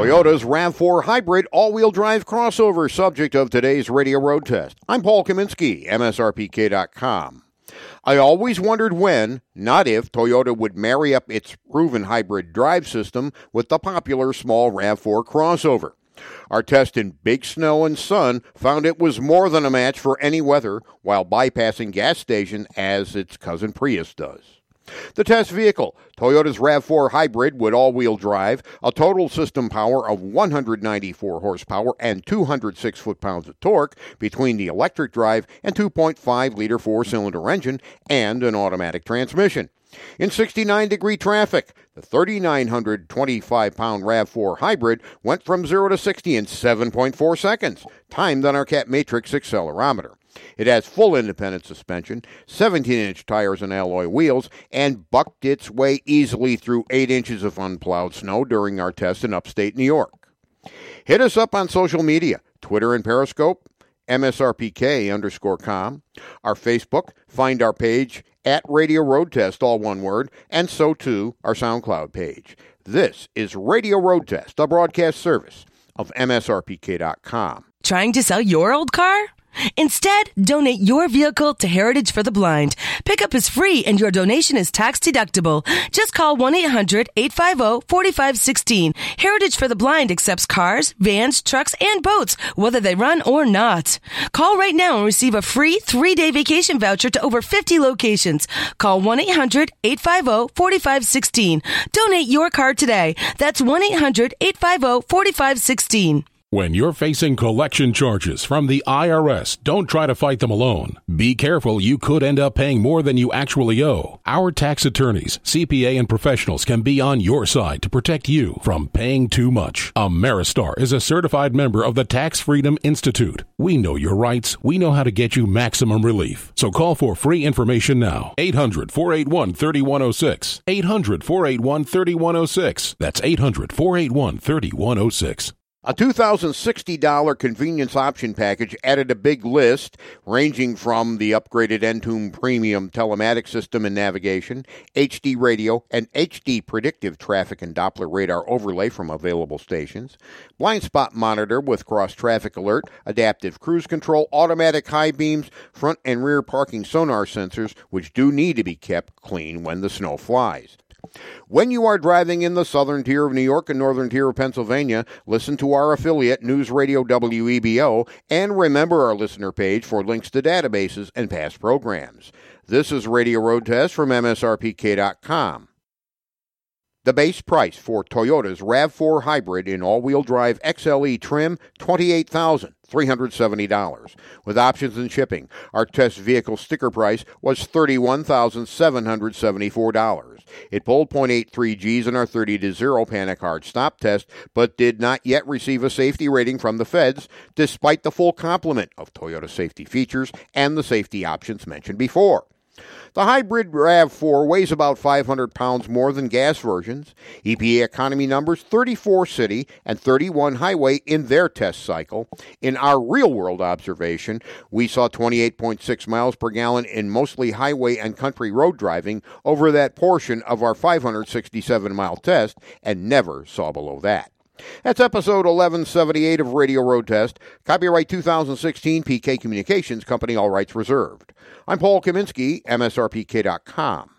Toyota's RAV4 hybrid all-wheel drive crossover, subject of today's radio road test. I'm Paul Kaminsky, MSRPK.com. I always wondered when, not if, Toyota would marry up its proven hybrid drive system with the popular small RAV4 crossover. Our test in big snow and sun found it was more than a match for any weather while bypassing gas stations as its cousin Prius does. The test vehicle, Toyota's RAV4 hybrid with all-wheel drive, a total system power of 194 horsepower and 206 foot-pounds of torque between the electric drive and 2.5-liter four-cylinder engine and an automatic transmission. In 69-degree traffic, the 3,925-pound RAV4 hybrid went from 0 to 60 in 7.4 seconds, timed on our Cat Matrix accelerometer. It has full independent suspension, 17-inch tires and alloy wheels, and bucked its way easily through 8 inches of unplowed snow during our test in upstate New York. Hit us up on social media, Twitter and Periscope, MSRPK_com, our Facebook, find our page at Radio Road Test, all one word, and so too our SoundCloud page. This is Radio Road Test, a broadcast service of MSRPK.com. Trying to sell your old car? Instead, donate your vehicle to Heritage for the Blind. Pickup is free and your donation is tax deductible. Just call 1-800-850-4516. Heritage for the Blind accepts cars, vans, trucks, and boats, whether they run or not. Call right now and receive a free 3-day vacation voucher to over 50 locations. Call 1-800-850-4516. Donate your car today. That's 1-800-850-4516. When you're facing collection charges from the IRS, don't try to fight them alone. Be careful, you could end up paying more than you actually owe. Our tax attorneys, CPA, and professionals can be on your side to protect you from paying too much. Ameristar is a certified member of the Tax Freedom Institute. We know your rights. We know how to get you maximum relief. So call for free information now. 800-481-3106. 800-481-3106. That's 800-481-3106. A $2,060 convenience option package added a big list ranging from the upgraded Entomb Premium Telematic System and Navigation, HD radio, and HD Predictive Traffic and Doppler Radar Overlay from available stations, blind spot monitor with cross-traffic alert, adaptive cruise control, automatic high beams, front and rear parking sonar sensors, which do need to be kept clean when the snow flies. When you are driving in the southern tier of New York and northern tier of Pennsylvania, listen to our affiliate, News Radio WEBO, and remember our listener page for links to databases and past programs. This is Radio Road Test from MSRPK.com. The base price for Toyota's RAV4 hybrid in all-wheel drive XLE trim, $28,370. With options and shipping, our test vehicle sticker price was $31,774. It pulled .83 Gs in our 30-0 panic hard stop test, but did not yet receive a safety rating from the feds, despite the full complement of Toyota safety features and the safety options mentioned before. The hybrid RAV4 weighs about 500 pounds more than gas versions. EPA economy numbers 34 city and 31 highway in their test cycle. In our real-world observation, we saw 28.6 miles per gallon in mostly highway and country road driving over that portion of our 567-mile test and never saw below that. That's episode 1178 of Radio Road Test. Copyright 2016, PK Communications Company, all rights reserved. I'm Paul Kaminsky, MSRPK.com.